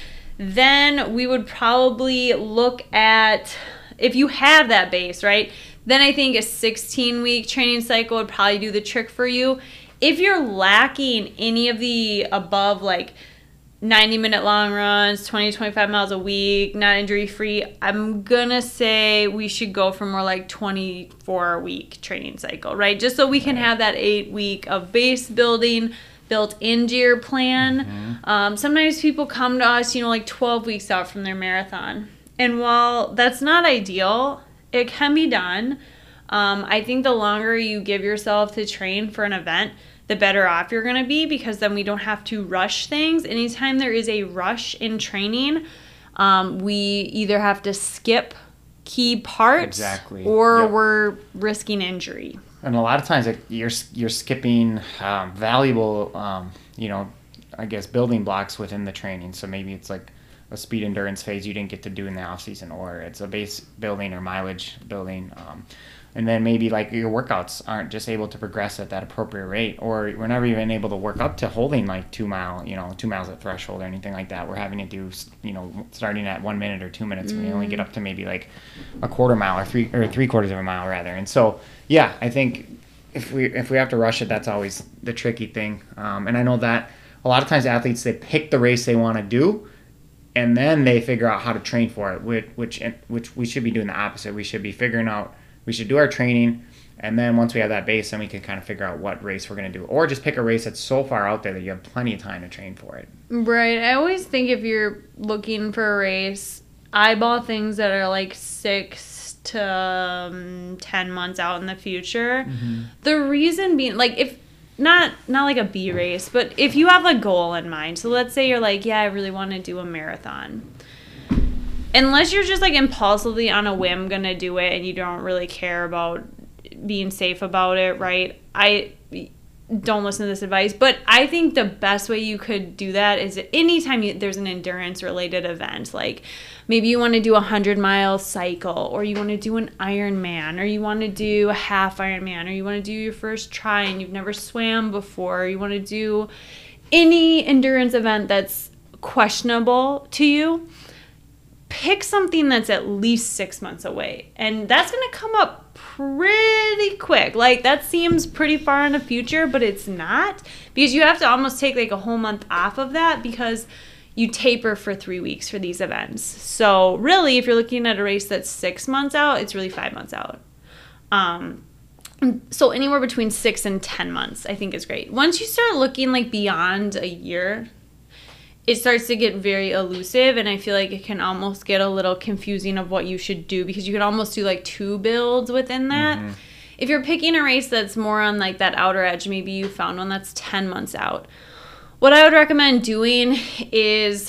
then we would probably look at, if you have that base, right? Then I think a sixteen week training cycle would probably do the trick for you. If you're lacking any of the above, like ninety minute long runs, twenty to twenty-five miles a week, not injury free, I'm gonna say we should go for more like twenty-four week training cycle, right? Just so we can have that eight week of base building built into your plan. Mm-hmm. Um, sometimes people come to us, you know, like twelve weeks out from their marathon. And while that's not ideal, it can be done. Um, I think the longer you give yourself to train for an event, the better off you're going to be, because then we don't have to rush things. Anytime there is a rush in training, um, we either have to skip key parts exactly. or yep. we're risking injury. And a lot of times it, you're you're skipping um, valuable, um, you know, I guess building blocks within the training. So maybe it's like a speed endurance phase you didn't get to do in the off season, or it's a base building or mileage building. Um, and then maybe like your workouts aren't just able to progress at that appropriate rate, or we're never even able to work up to holding like two mile, you know, two miles at threshold or anything like that. We're having to do, you know, starting at one minute or two minutes, mm. we only get up to maybe like a quarter mile or three or three quarters of a mile rather. And so, yeah, I think if we if we have to rush it, that's always the tricky thing. Um, and I know that a lot of times athletes, they pick the race they want to do, and then they figure out how to train for it, which which which we should be doing the opposite. We should be figuring out. We should do our training, and then once we have that base, then we can kind of figure out what race we're going to do. Or just pick a race that's so far out there that you have plenty of time to train for it. Right. I always think if you're looking for a race, eyeball things that are like six to um, ten months out in the future. Mm-hmm. The reason being, like, if not not like a B race, but if you have a goal in mind. So let's say you're like, yeah, I really want to do a marathon. Unless you're just like impulsively on a whim gonna do it and you don't really care about being safe about it, right? I don't listen to this advice, but I think the best way you could do that is anytime you, there's an endurance related event, like maybe you want to do a hundred mile cycle, or you want to do an Ironman, or you want to do a half Ironman, or you want to do your first try and you've never swam before, or you want to do any endurance event that's questionable to you. Pick something that's at least six months away. And that's going to come up pretty quick. Like, that seems pretty far in the future, but it's not. Because you have to almost take like a whole month off of that, because you taper for three weeks for these events. So really, if you're looking at a race that's six months out, it's really five months out. Um, so anywhere between six and ten months, I think is great. Once you start looking like beyond a year, it starts to get very elusive, and I feel like it can almost get a little confusing of what you should do, because you can almost do like two builds within that. Mm-hmm. If you're picking a race that's more on like that outer edge, maybe you found one that's ten months out. What I would recommend doing is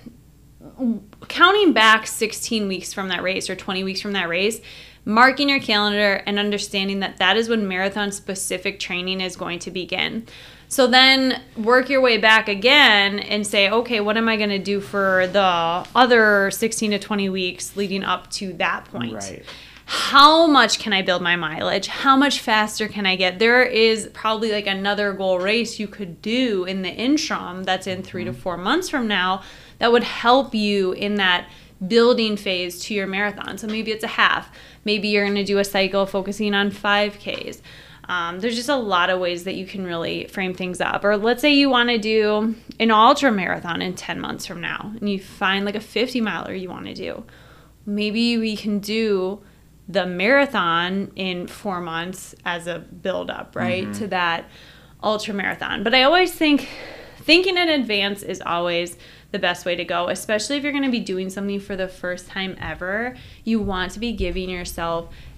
counting back sixteen weeks from that race or twenty weeks from that race, marking your calendar and understanding that that is when marathon specific training is going to begin. So then work your way back again and say, okay, what am I going to do for the other sixteen to twenty weeks leading up to that point? Right. How much can I build my mileage? How much faster can I get? There is probably like another goal race you could do in the interim that's in three mm-hmm. to four months from now that would help you in that building phase to your marathon. So maybe it's a half. Maybe you're going to do a cycle focusing on five Ks. Um, there's just a lot of ways that you can really frame things up. Or let's say you want to do an ultra marathon in ten months from now, and you find like a fifty miler you want to do. Maybe we can do the marathon in four months as a build up, right, mm-hmm. to that ultra marathon. But I always think thinking in advance is always the best way to go, especially if you're going to be doing something for the first time ever. You want to be giving yourself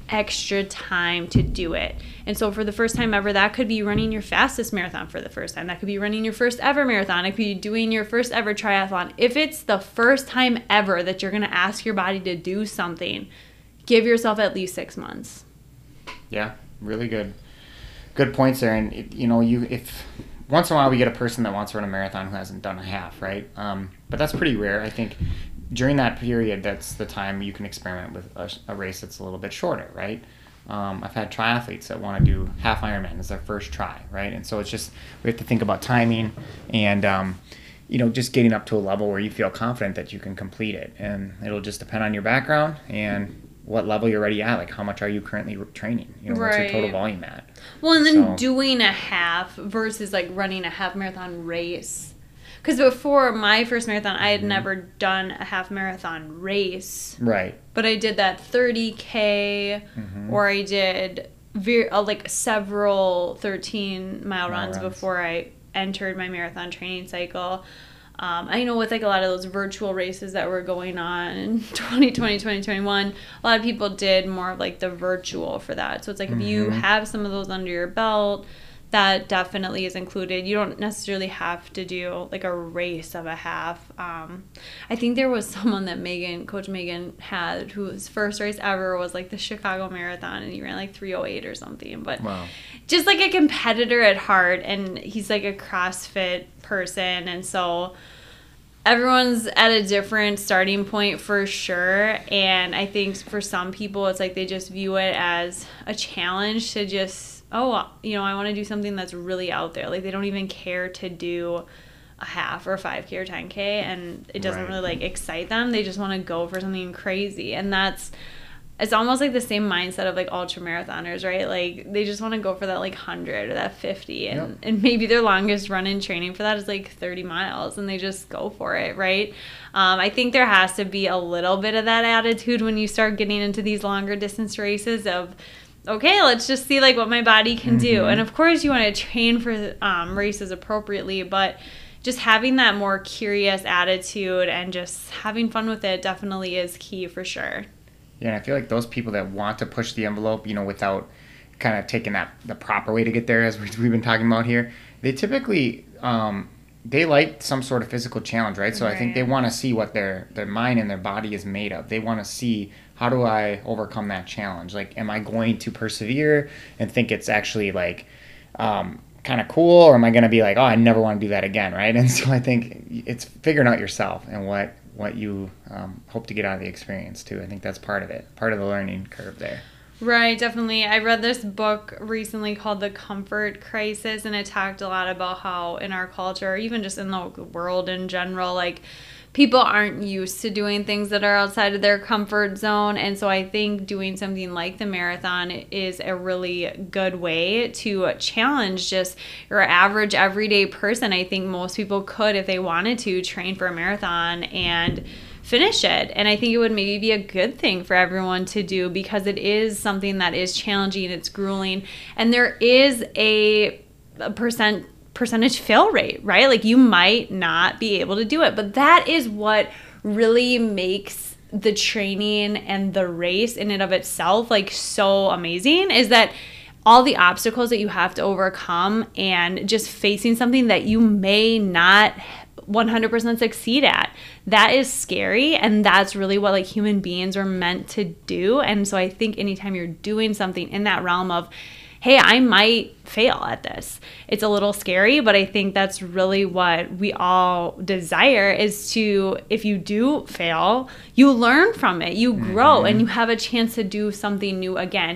extra time to do it. And so for the first time ever, that could be running your fastest marathon for the first time. That could be running your first ever marathon. It could be doing your first ever triathlon. If it's the first time ever that you're going to ask your body to do something, give yourself at least six months. Yeah, really good. Good points there. And, it, you know, you if once in a while we get a person that wants to run a marathon who hasn't done a half, right? Um, but that's pretty rare. I think during that period, that's the time you can experiment with a, a race that's a little bit shorter, right? Um, I've had triathletes that want to do half Ironman as their first try, right? And so it's just, we have to think about timing and, um, you know, just getting up to a level where you feel confident that you can complete it. And it'll just depend on your background and what level you're already at. Like, how much are you currently training? You know, right. What's your total volume at? Well, and then so, doing a half versus, like, running a half marathon race. Because before my first marathon, I had mm-hmm. never done a half marathon race. Right. But I did that thirty K, mm-hmm. or I did ve- uh, like several thirteen mile runs, runs before I entered my marathon training cycle. Um, I know with like a lot of those virtual races that were going on in twenty twenty, twenty twenty-one, a lot of people did more of like the virtual for that. So it's like mm-hmm. if you have some of those under your belt, that definitely is included. You don't necessarily have to do like a race of a half. Um, I think there was someone that Megan, Coach Megan had, whose first race ever was like the Chicago Marathon, and he ran like three oh eight or something. But wow. Just like a competitor at heart, and he's like a CrossFit person, and so everyone's at a different starting point for sure. And I think for some people, it's like they just view it as a challenge to just, oh, you know, I want to do something that's really out there. Like, they don't even care to do a half or five K or ten K, and it doesn't right. really, like, excite them. They just want to go for something crazy. And that's, it's almost like the same mindset of, like, ultra marathoners, right? Like, they just want to go for that, like, one hundred or that fifty. And, yep. and maybe their longest run in training for that is, like, thirty miles, and they just go for it, right? Um, I think there has to be a little bit of that attitude when you start getting into these longer distance races of, okay, let's just see like what my body can mm-hmm. do. And of course you want to train for um, races appropriately, but just having that more curious attitude and just having fun with it definitely is key for sure. Yeah, and I feel like those people that want to push the envelope, you know, without kind of taking that the proper way to get there, as we've been talking about here, they typically um, they like some sort of physical challenge, right? So right. I think they want to see what their their mind and their body is made of. They want to see, how do I overcome that challenge? Like, am I going to persevere and think it's actually like um, kind of cool, or am I going to be like, oh, I never want to do that again, right? And so I think it's figuring out yourself and what what you um, hope to get out of the experience too. I think that's part of it, part of the learning curve there. Right, definitely. I read this book recently called The Comfort Crisis, and it talked a lot about how in our culture, even just in the world in general, like, people aren't used to doing things that are outside of their comfort zone. And so I think doing something like the marathon is a really good way to challenge just your average everyday person. I think most people could, if they wanted to, train for a marathon and finish it. And I think it would maybe be a good thing for everyone to do, because it is something that is challenging, it's grueling, and there is a, a percent percentage fail rate, right? Like, you might not be able to do it, but that is what really makes the training and the race in and of itself like so amazing, is that all the obstacles that you have to overcome and just facing something that you may not one hundred percent succeed at, that is scary, and that's really what like human beings are meant to do. And so I think anytime you're doing something in that realm of, hey, I might fail at this, it's a little scary, but I think that's really what we all desire, is to, if you do fail, you learn from it, you grow, mm-hmm. and you have a chance to do something new again.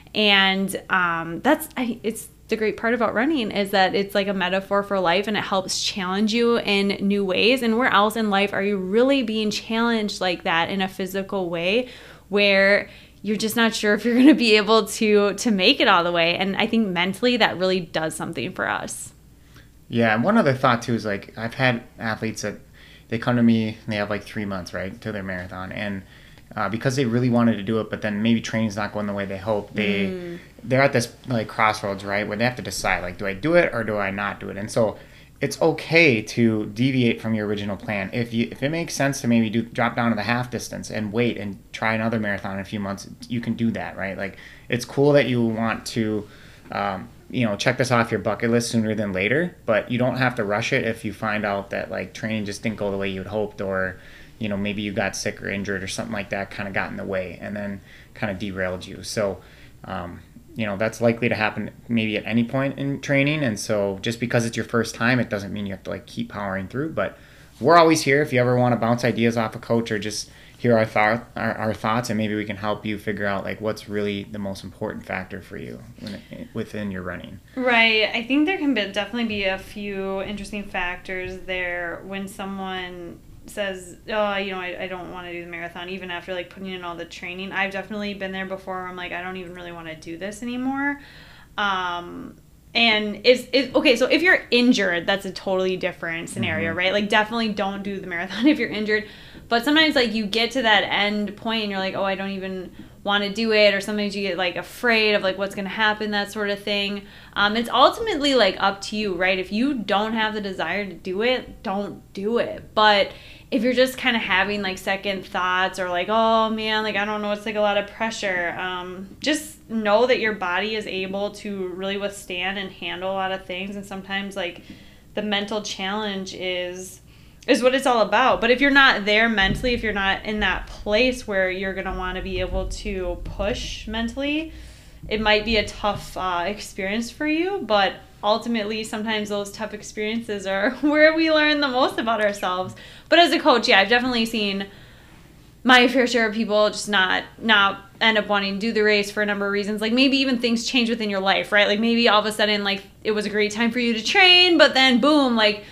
And um, that's, I, it's the great part about running, is that it's like a metaphor for life, and it helps challenge you in new ways. And where else in life are you really being challenged like that in a physical way, where you're just not sure if you're going to be able to to make it all the way? And I think mentally that really does something for us. Yeah, and one other thought too is, like, I've had athletes that they come to me and they have like three months, right, to their marathon, and uh, because they really wanted to do it, but then maybe training's not going the way they hope, they mm. they're at this like crossroads, right, where they have to decide, like, do I do it or do I not do it? And so it's okay to deviate from your original plan. If you if it makes sense to maybe do drop down to the half distance and wait and try another marathon in a few months, you can do that, right? Like, it's cool that you want to, um, you know, check this off your bucket list sooner than later, but you don't have to rush it if you find out that like training just didn't go the way you had hoped, or, you know, maybe you got sick or injured or something like that kind of got in the way and then kind of derailed you. So, um, you know, that's likely to happen maybe at any point in training. And so just because it's your first time, it doesn't mean you have to like keep powering through. But we're always here if you ever want to bounce ideas off a coach or just hear our, thought, our, our thoughts, and maybe we can help you figure out like what's really the most important factor for you when it, within your running. Right. I think there can be, definitely be a few interesting factors there when someone says, oh, you know, I, I don't want to do the marathon, even after like putting in all the training. I've definitely been there before where I'm like, I don't even really want to do this anymore. Um, and it's, it's okay. So if you're injured, that's a totally different scenario, mm-hmm. right? Like, definitely don't do the marathon if you're injured. But sometimes like you get to that end point and you're like, oh, I don't even want to do it, or sometimes you get like afraid of like what's going to happen, that sort of thing. Um, it's ultimately like up to you, right? If you don't have the desire to do it, don't do it. But if you're just kind of having like second thoughts, or like, oh man, like I don't know, it's like a lot of pressure, um, just know that your body is able to really withstand and handle a lot of things. And sometimes like the mental challenge is is what it's all about. But if you're not there mentally, if you're not in that place where you're going to want to be able to push mentally, it might be a tough uh, experience for you. But ultimately, sometimes those tough experiences are where we learn the most about ourselves. But as a coach, yeah, I've definitely seen my fair share of people just not not end up wanting to do the race for a number of reasons. Like, maybe even things change within your life, right? Like, maybe all of a sudden, like, it was a great time for you to train, but then boom, like,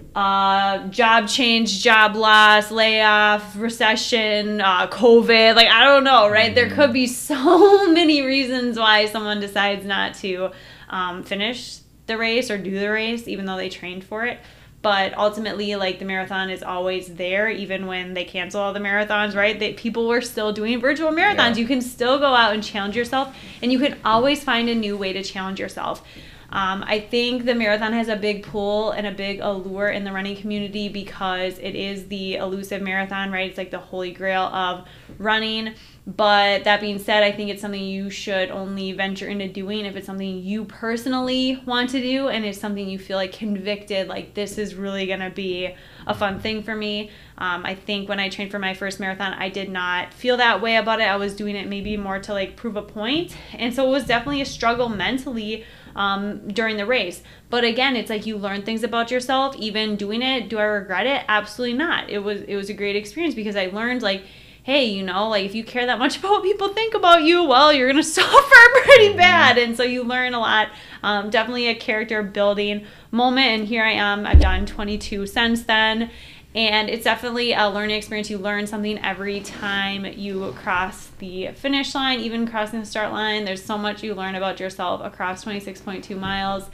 uh, job change, job loss, layoff, recession, uh, COVID, like, I don't know, right? Mm-hmm. There could be so many reasons why someone decides not to um, finish the race or do the race, even though they trained for it. But ultimately, like, the marathon is always there, even when they cancel all the marathons, right? They, people were still doing virtual marathons. Yeah. You can still go out and challenge yourself, and you can always find a new way to challenge yourself. Um, I think the marathon has a big pull and a big allure in the running community because it is the elusive marathon, right? It's like the holy grail of running. But that being said, I think it's something you should only venture into doing if it's something you personally want to do and it's something you feel like convicted, like, this is really going to be a fun thing for me. Um, I think when I trained for my first marathon, I did not feel that way about it. I was doing it maybe more to like prove a point. And so it was definitely a struggle mentally um, during the race. But again, it's like you learn things about yourself, even doing it. Do I regret it? Absolutely not. It was, it was a great experience because I learned, like, hey, you know, like, if you care that much about what people think about you, well, you're going to suffer pretty bad. And so you learn a lot. Um, definitely a character building moment. And here I am. I've done twenty-two since then. And it's definitely a learning experience. You learn something every time you cross the finish line, even crossing the start line. There's so much you learn about yourself across twenty-six point two miles.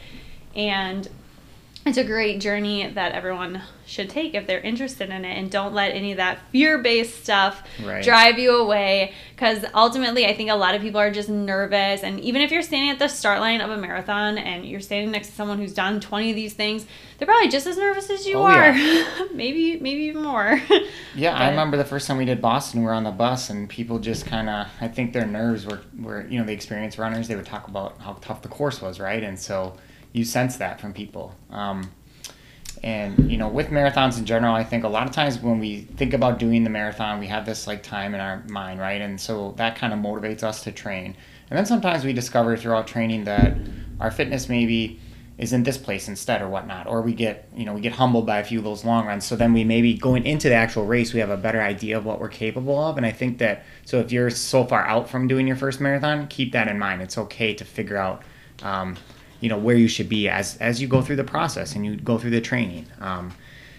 And it's a great journey that everyone should take if they're interested in it, and don't let any of that fear-based stuff right. drive you away, because ultimately I think a lot of people are just nervous. And even if you're standing at the start line of a marathon and you're standing next to someone who's done twenty of these things, they're probably just as nervous as you oh, are. Yeah. maybe maybe even more. Yeah, but I remember the first time we did Boston, we were on the bus and people just kind of, I think their nerves were, were, you know, the experienced runners, they would talk about how tough the course was, right? And so you sense that from people. Um, and, you know, with marathons in general, I think a lot of times when we think about doing the marathon, we have this, like, time in our mind, right? And so that kind of motivates us to train. And then sometimes we discover throughout training that our fitness maybe is in this place instead or whatnot. Or we get, you know, we get humbled by a few of those long runs. So then we maybe going into the actual race, we have a better idea of what we're capable of. And I think that, so if you're so far out from doing your first marathon, keep that in mind. It's okay to figure out, um, you know, where you should be as as you go through the process and you go through the training, um,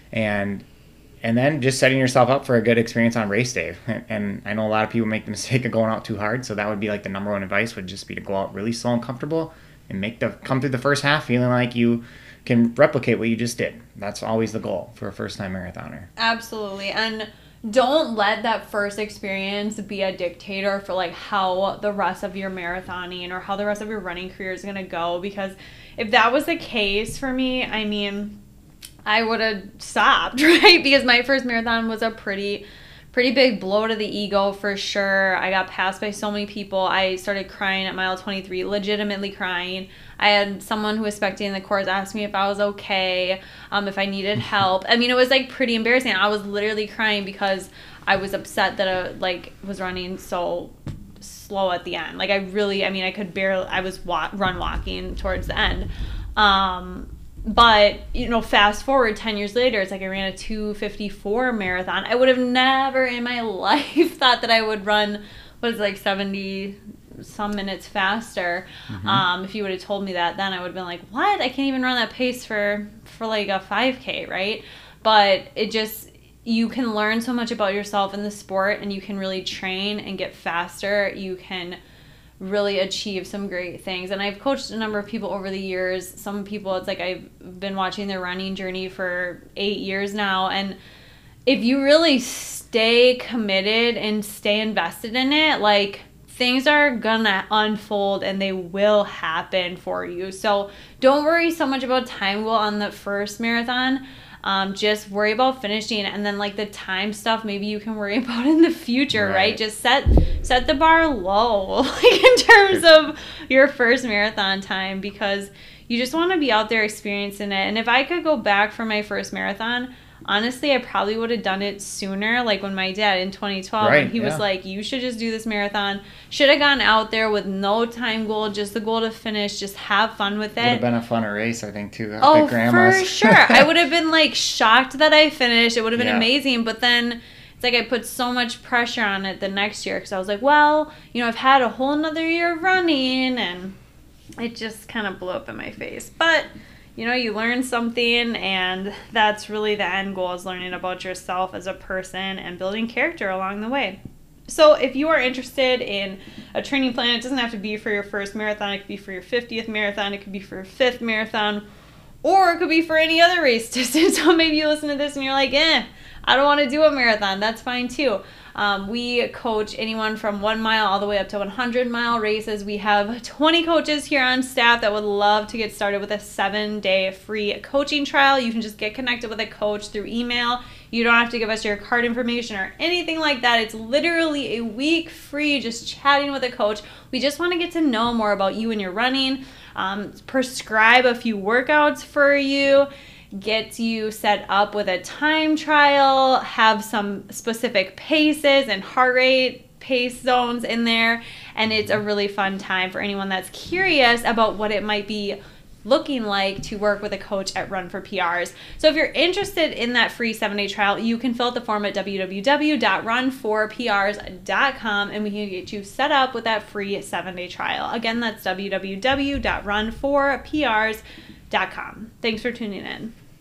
and and then just setting yourself up for a good experience on race day. And, and I know a lot of people make the mistake of going out too hard, so that would be like the number one advice would just be to go out really slow and comfortable and make the come through the first half feeling like you can replicate what you just did. That's always the goal for a first time marathoner. Absolutely. And don't let that first experience be a dictator for like how the rest of your marathoning or how the rest of your running career is going to go. Because if that was the case for me, I mean, I would have stopped, right? Because my first marathon was a pretty pretty big blow to the ego for sure. I got passed by so many people. I started crying at mile twenty-three, legitimately crying. I had someone who was spectating the course ask me if I was okay, um, if I needed help. I mean, it was like pretty embarrassing. I was literally crying because I was upset that I like was running so slow at the end. Like I really, I mean, I could barely, I was wa- run walking towards the end. Um, But, you know, fast forward ten years later, it's like I ran a two fifty-four marathon. I would have never in my life thought that I would run, what is it, like seventy some minutes faster. Mm-hmm. Um, if you would have told me that then, I would have been like, what? I can't even run that pace for, for like a five K, right? But it just, you can learn so much about yourself in the sport, and you can really train and get faster. You can really achieve some great things. And I've coached a number of people over the years. Some people, it's like I've been watching their running journey for eight years now. And if you really stay committed and stay invested in it, like things are gonna unfold and they will happen for you. So don't worry so much about time goal on the first marathon. Um, just worry about finishing, and then like the time stuff maybe you can worry about in the future, right? right? Just set set the bar low, like in terms of your first marathon time, because you just want to be out there experiencing it. And if I could go back for my first marathon, honestly, I probably would have done it sooner, like when my dad in twenty twelve, right, when he yeah. was like, you should just do this marathon. Should have gone out there with no time goal, just the goal to finish, just have fun with it. Would have been a funner race, I think, too. Oh, at Grandma's. for sure. I would have been like shocked that I finished. It would have been yeah. amazing. But then it's like I put so much pressure on it the next year, because I was like, well, you know, I've had a whole nother year of running, and it just kind of blew up in my face. But you know, you learn something, and that's really the end goal, is learning about yourself as a person and building character along the way. So if you are interested in a training plan, it doesn't have to be for your first marathon. It could be for your fiftieth marathon. It could be for your fifth marathon, or it could be for any other race distance. So maybe you listen to this and you're like, eh, I don't want to do a marathon. That's fine too. Um, we coach anyone from one mile all the way up to one hundred mile races. We have twenty coaches here on staff that would love to get started with a seven day free coaching trial. You can just get connected with a coach through email. You don't have to give us your card information or anything like that. It's literally a week free, just chatting with a coach. We just want to get to know more about you and your running, um, prescribe a few workouts for you, get you set up with a time trial, have some specific paces and heart rate pace zones in there. And it's a really fun time for anyone that's curious about what it might be looking like to work with a coach at Run for P Rs. So if you're interested in that free seven-day trial, you can fill out the form at w w w dot run for p r s dot com, and we can get you set up with that free seven-day trial. Again, that's w w w dot run for p r s dot com. Thanks for tuning in.